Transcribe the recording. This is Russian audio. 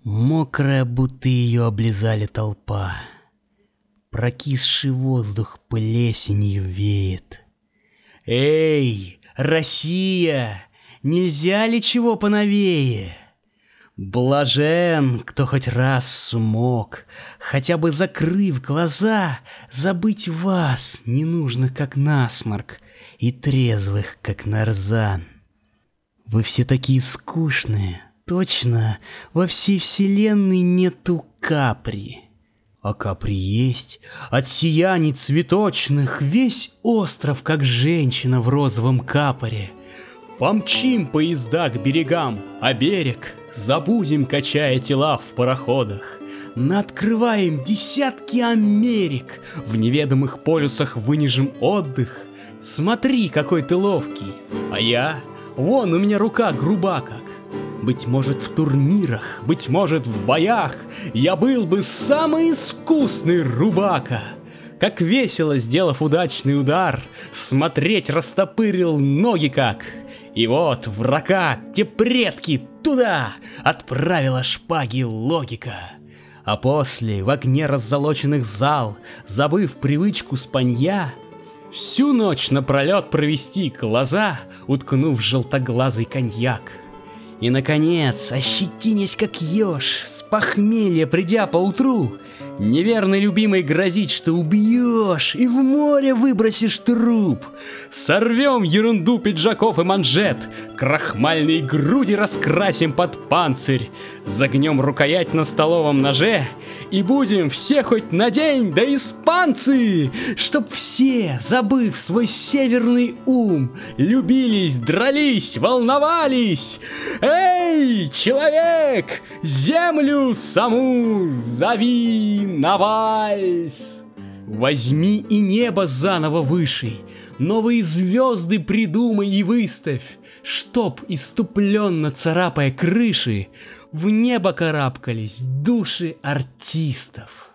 Мокрая, будто ее облизали толпа. Прокисший воздух плесенью веет. Эй, Россия, нельзя ли чего поновее? Блажен, кто хоть раз смог, хотя бы закрыв глаза, забыть вас не нужно, как насморк, и трезвых, как нарзан. Вы все такие скучные, точно, во всей вселенной нету капри. А капри есть, от сияний цветочных весь остров, как женщина в розовом капоре. Помчим поезда к берегам, а берег забудем, качая тела в пароходах. Наоткрываем десятки Америк, в неведомых полюсах вынижем отдых. Смотри, какой ты ловкий, а я... Вон у меня рука груба как. Быть может, в турнирах, быть может, в боях я был бы самый искусный рубака. Как весело, сделав удачный удар, смотреть растопырил ноги как. И вот врага, те предки, туда отправила шпаги логика. А после, в огне раззолоченных зал, забыв привычку спанья, всю ночь напролет провести глаза, уткнув желтоглазый коньяк. И, наконец, ощетинясь как еж, с похмелья придя поутру, неверной любимой грозить, что убьешь и в море выбросишь труп. Сорвем ерунду пиджаков и манжет, крахмальные груди раскрасим под панцирь, загнем рукоять на столовом ноже и будем все хоть на день, да испанцы, чтоб все, забыв свой северный ум, любились, дрались, волновались. Эй, человек, землю саму зови на вальс. Возьми и небо заново выше, новые звезды придумай и выставь, чтоб, иступленно царапая крыши, в небо карабкались души артистов.